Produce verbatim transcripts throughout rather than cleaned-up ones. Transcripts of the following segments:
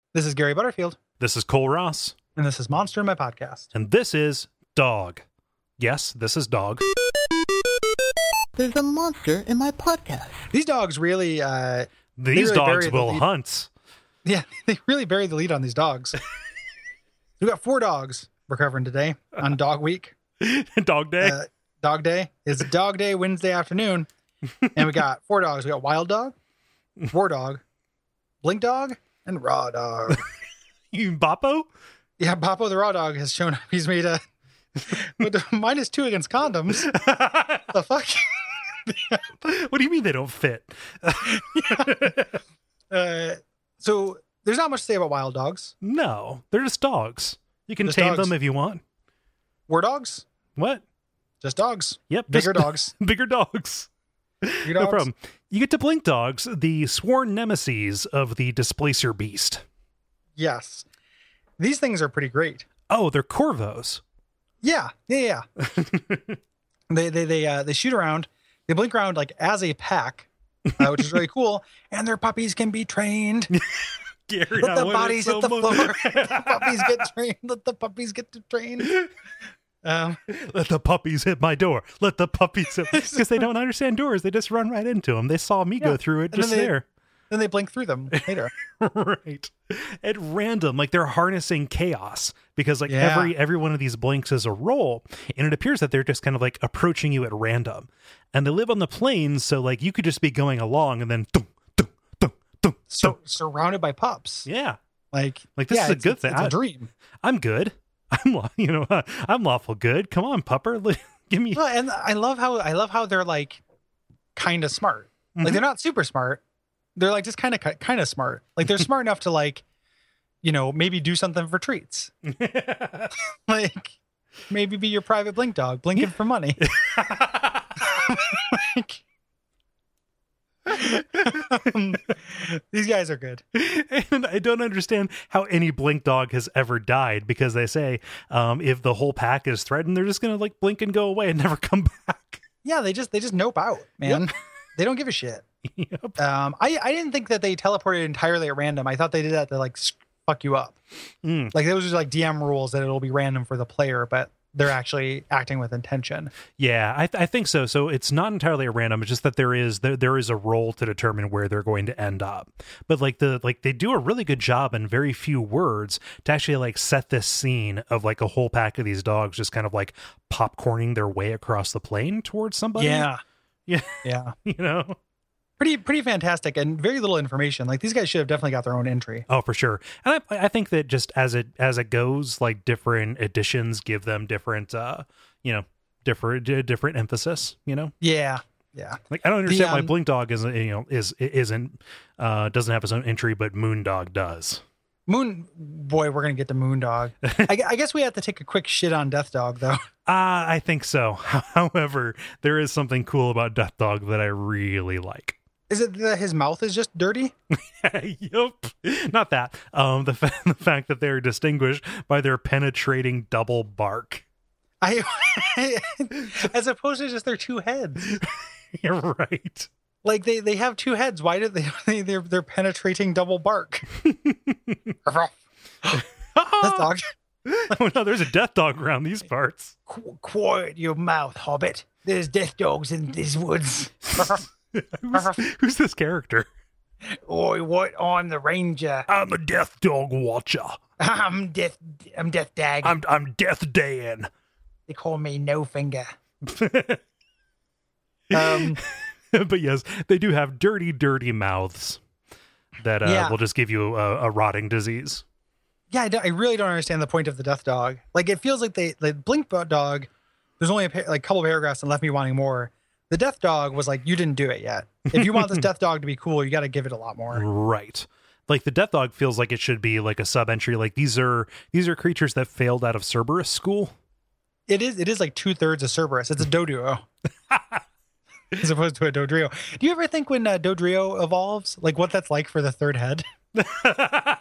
This is Gary Butterfield. This is Cole Ross. And this is Monster in My Podcast. And this is Dog. Yes, this is Dog. There's a monster in my podcast. These dogs really... Uh, these really dogs will hunt. Yeah, they really bury the lead on these dogs. We got four dogs we're covering today on Dog Week. Dog Day. Uh, dog Day. It's Dog Day Wednesday afternoon. And we got four dogs. We got Wild Dog, War Dog, Blink Dog, and Raw Dog. You mean Boppo? Yeah, Boppo the Raw Dog has shown up. He's made a minus two against condoms. The fuck? What do you mean they don't fit? uh, so there's not much to say about wild dogs. No, they're just dogs. You can Just tame dogs. them if you want. War dogs? What? Just dogs. Yep. Bigger just- dogs. Bigger dogs. Bigger No dogs. problem. You get to Blink Dogs, the sworn nemesis of the Displacer Beast. Yes. These things are pretty great. Oh, they're Corvos. Yeah. Yeah, yeah. they they they uh, they shoot around. They blink around like as a pack, uh, which is really cool. And their puppies can be trained. Gary, Let I the wanted bodies so hit the much. floor. Let the puppies get trained. Let the puppies get to train. Um, Let the puppies hit my door. Let the puppies hit... Because they don't understand doors. They just run right into them. They saw me Yeah. go through it And just then they- there. then they blink through them later. Right. At random, like they're harnessing chaos because like Yeah. every every one of these blinks is a roll, and it appears that they're just kind of like approaching you at random. And they live on the plains, so like you could just be going along and then dum, dum, dum, dum, So, dum. surrounded by pups. Yeah. Like, Like, this yeah, is a it's- good it's- thing. It's I- a dream. I'm good. I'm law- you know, uh, I'm lawful good. Come on, pupper. Give me Well, and I love how I love how they're like kind of smart. Mhm. Like they're not super smart. They're like just kind of kind of smart. Like they're smart enough to like, you know, maybe do something for treats. Like maybe be your private blink dog, blinking for money. Like, um, these guys are good. And I don't understand how any blink dog has ever died because they say um, if the whole pack is threatened, they're just going to like blink and go away and never come back. Yeah, they just they just nope out, man. They don't give a shit. Yep. Um, I I didn't think that they teleported entirely at random. I thought they did that to like s- fuck you up. Mm. Like those are like D M rules that it'll be random for the player, but they're actually acting with intention. Yeah, I, th- I think so. So it's not entirely at random. It's just that there is there, there is a role to determine where they're going to end up. But like the like they do a really good job in very few words to actually like set this scene of like a whole pack of these dogs just kind of like popcorning their way across the plain towards somebody. Yeah, Yeah. yeah. You know. Pretty pretty fantastic and very little information. Like these guys should have definitely got their own entry. Oh, for sure. And I, I think that just as it as it goes, like different editions give them different, uh, you know, different uh, different emphasis. You know, Yeah, yeah. like I don't understand why um, Blink Dog isn't, you know, is isn't uh doesn't have his own entry, but Moon Dog does. Moon boy, we're gonna get to Moon Dog. I, gu- I guess we have to take a quick shit on Death Dog though. Uh, I think so. However, there is something cool about Death Dog that I really like. Is it that his mouth is just dirty? Yup. Not that. Um, the, fa- the fact that they're distinguished by their penetrating double bark. I, as opposed to just their two heads. You're right. Like they, they have two heads. Why did they? they they're they're penetrating double bark. Death Dog. Oh no, there's a death dog around these parts. Qu- quiet your mouth, Hobbit. There's death dogs in these woods. who's, who's this character? Oi, what? I'm the ranger. I'm a death dog watcher. I'm Death. I'm Death Dag. I'm I'm Death Dan. They call me No Finger. Um, But yes, they do have dirty, dirty mouths that uh, Yeah. will just give you a, a rotting disease. yeah, I, don't- I really don't understand the point of the Death Dog. Like, it feels like they, like Blink Dog. There's only a pa- like couple paragraphs and left me wanting more. The Death Dog was like, you didn't do it yet. If you want this Death Dog to be cool, you got to give it a lot more. Right. Like the Death Dog feels like it should be like a sub entry. Like these are these are creatures that failed out of Cerberus school. It is. It is like two thirds of Cerberus. It's a Doduo. As opposed to a Dodrio. Do you ever think when uh, Dodrio evolves, like what that's like for the third head?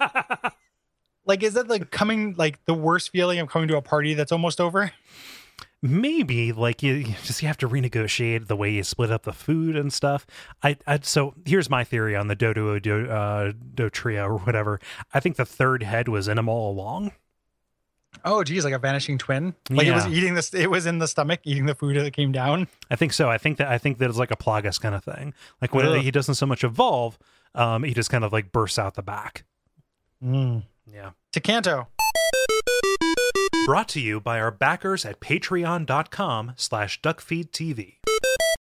Like, is that like coming, like the worst feeling of coming to a party that's almost over? maybe like you, you just you have to renegotiate the way you split up the food and stuff. I, I so here's my theory on the Dodo do, uh, Dotria or whatever. I think the third head was in him all along. Oh, geez, like a vanishing twin. Like Yeah. it was eating this. It was in the stomach, eating the food that came down. I think so. I think that I think that it's like a Plagueis kind of thing. Like when Ugh. he doesn't so much evolve, um, he just kind of like bursts out the back. Mm. Yeah. To Kanto. Brought to you by our backers at patreon.com slash duckfeedtv.